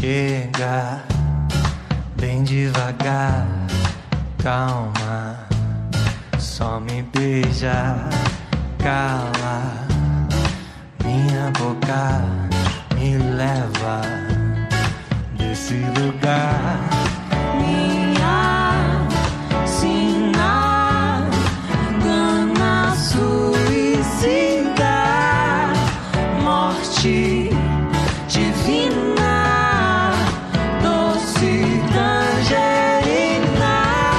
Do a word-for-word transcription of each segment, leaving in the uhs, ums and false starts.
Chega bem devagar, calma, só me beija, cala minha boca, me leva desse lugar. Minha sina engana, suicida, morte divina, doce tangerina.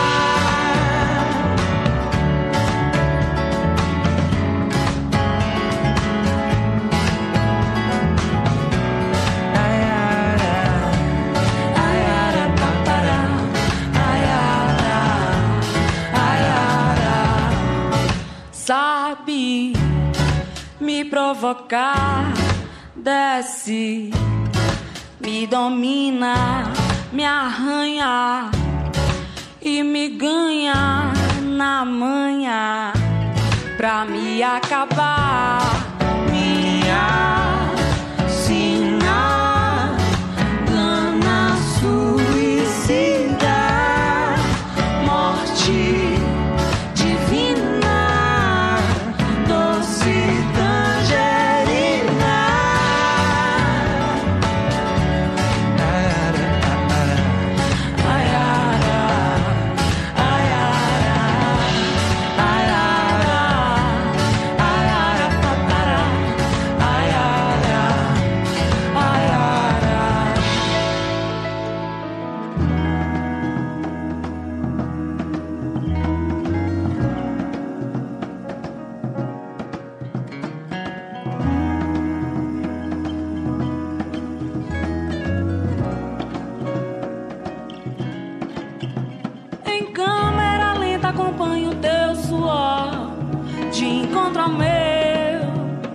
Sabe me provocar, desce, me domina, me arranha e me ganha na manha pra me acabar. Minha sina engana, suicida, morte divina, doce tangerina. Em câmera lenta acompanho o teu suor de encontro ao meu.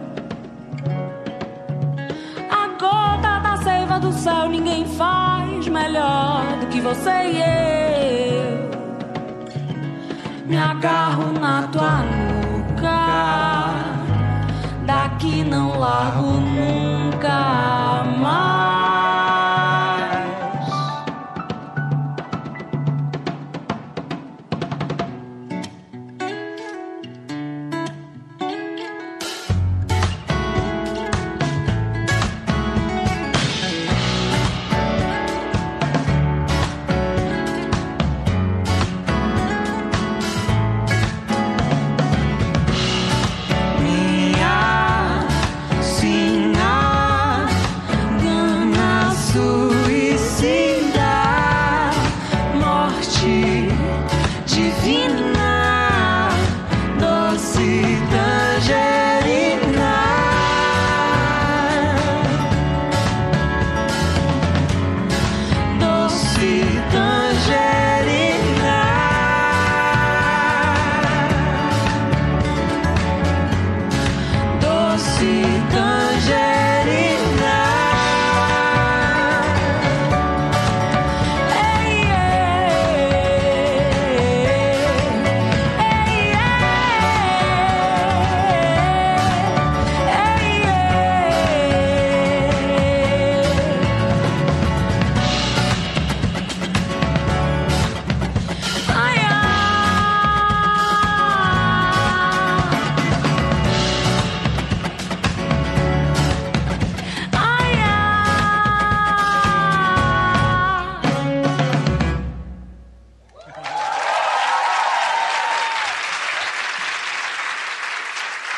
A gota da seiva do céu ninguém faz melhor do que você e eu. Me agarro na tua nuca, daqui não largo nunca mais. Minha sina engana, suicida, morte divina, doce tangerina. Doce tangerina. Doce tangerina. Ei,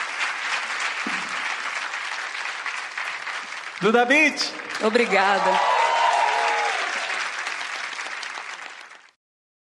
Duda Beat. Obrigada.